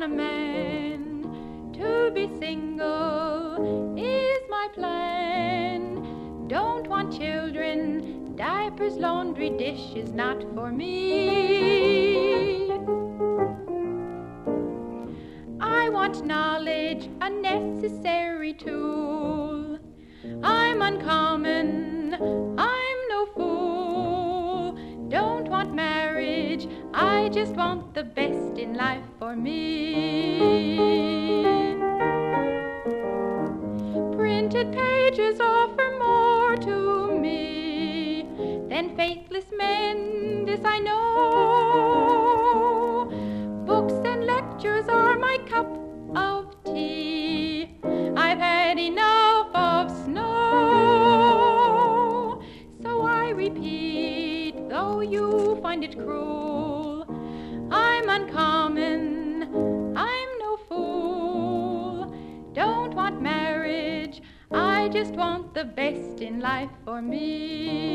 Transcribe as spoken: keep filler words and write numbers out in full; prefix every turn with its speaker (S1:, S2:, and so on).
S1: want a man. To be single is my plan. Don't want children, diapers, laundry, dishes, not for me. I want knowledge, a necessary tool. I'm uncommon, I'm no fool. Don't want marriage, I just want the best in life for me. Printed pages offer more to me than faithless men, this I know. Books and lectures are my cup of tea. I've had enough of snow. So I repeat, though you find it cruel, I'm uncommon, I'm no fool. Don't want marriage, I just want the best in life for me.